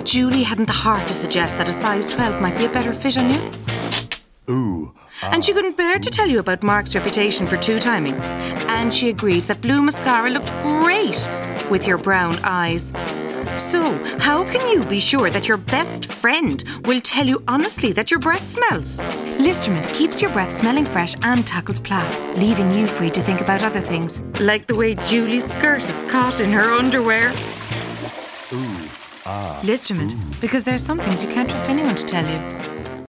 Julie hadn't the heart to suggest that a size 12 might be a better fit on you. Ooh. And she couldn't bear to tell you about Mark's reputation for two-timing. And she agreed that blue mascara looked great with your brown eyes. So, how can you be sure that your best friend will tell you honestly that your breath smells? Listerment keeps your breath smelling fresh and tackles plaque, leaving you free to think about other things, like the way Julie's skirt is caught in her underwear. Ooh. Listerment, because there are some things you can't trust anyone to tell you.